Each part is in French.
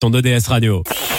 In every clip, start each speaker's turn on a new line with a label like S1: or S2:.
S1: ton ODS Radio.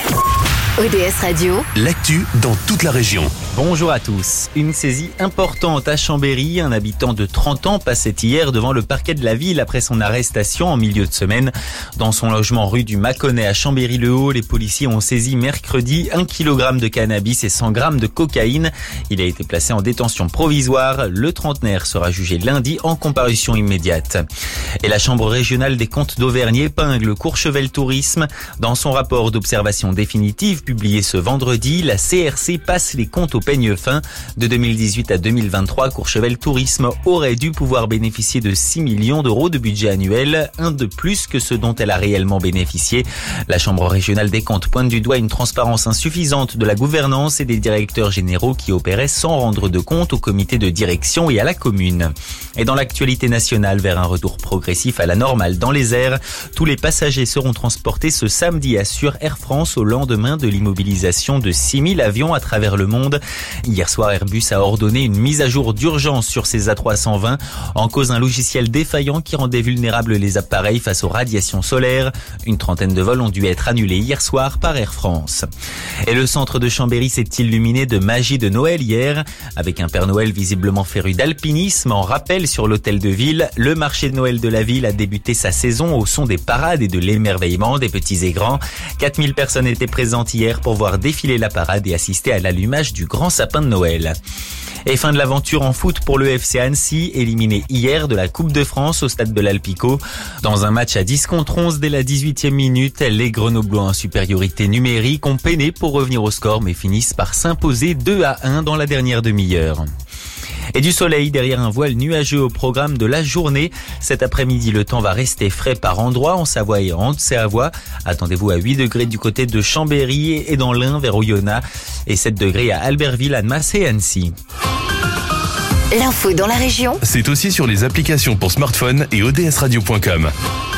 S2: ODS Radio,
S3: l'actu dans toute la région.
S4: Bonjour à tous. Une saisie importante à Chambéry. Un habitant de 30 ans passait hier devant le parquet de la ville après son arrestation en milieu de semaine. Dans son logement rue du Mâconnais à Chambéry-le-Haut, les policiers ont saisi mercredi 1 kg de cannabis et 100 grammes de cocaïne. Il a été placé en détention provisoire. Le trentenaire sera jugé lundi en comparution immédiate. Et la Chambre régionale des comptes d'Auvergne épingle Courchevel Tourisme. Dans son rapport d'observation définitive publié ce vendredi, la CRC passe les comptes au peigne fin. De 2018 à 2023, Courchevel Tourisme aurait dû pouvoir bénéficier de 6 millions d'euros de budget annuel, un de plus que ce dont elle a réellement bénéficié. La Chambre régionale des comptes pointe du doigt une transparence insuffisante de la gouvernance et des directeurs généraux qui opéraient sans rendre de compte au comité de direction et à la commune. Et dans l'actualité nationale, vers un retour progressif à la normale dans les airs, tous les passagers seront transportés ce samedi, assure Air France au lendemain de l'immobilisation de 6000 avions à travers le monde. Hier soir, Airbus a ordonné une mise à jour d'urgence sur ses A320, en cause un logiciel défaillant qui rendait vulnérables les appareils face aux radiations solaires. Une trentaine de vols ont dû être annulés hier soir par Air France. Et le centre de Chambéry s'est illuminé de magie de Noël hier, avec un Père Noël visiblement féru d'alpinisme. En rappel sur l'hôtel de ville, le marché de Noël de la ville a débuté sa saison au son des parades et de l'émerveillement des petits et grands. 4000 personnes étaient présentes hier pour voir défiler la parade et assister à l'allumage du grand sapin de Noël. Et fin de l'aventure en foot pour le FC Annecy, éliminé hier de la Coupe de France au stade de l'Alpico. Dans un match à 10 contre 11 dès la 18e minute, les Grenoblois en supériorité numérique ont peiné pour revenir au score mais finissent par s'imposer 2-1 dans la dernière demi-heure. Et du soleil derrière un voile nuageux au programme de la journée. Cet après-midi, le temps va rester frais par endroits en Savoie et en Haute-Savoie. Attendez-vous à 8 degrés du côté de Chambéry et dans l'Ain vers Oyonnax et 7 degrés à Albertville, Annemasse et Annecy.
S2: l'info dans la région,
S3: C'est aussi sur les applications pour smartphone et odsradio.com.